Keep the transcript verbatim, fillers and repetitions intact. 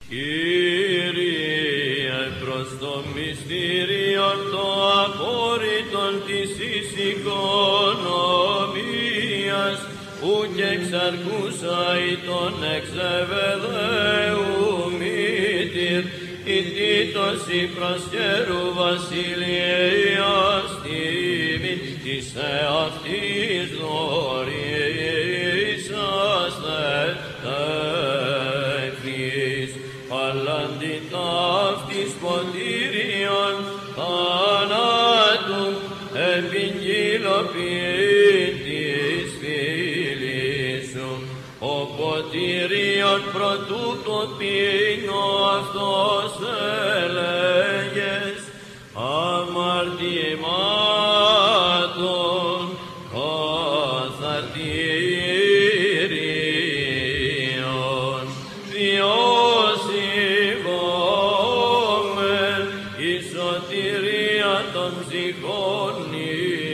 Κύριε, προς το μυστήριο το απόρριτον της εις οικονομίας, που και εξαρκούσαι τον εξεβεδαίου μήτηρ, η τίτος η προσκέρου βασιλείας τίμη, της εαυτής δωρήσαστε τέχνης, παλάντι ταύτης ποτήριον θανάτου, επιγγείλοποιήν της φίλης σου, ο ποτήριον πρωτού το πίνω αυτός έλεγες, αμαρτημάτων καθαρτήριον, διώσιμομεν η σωτηρία των ψυχών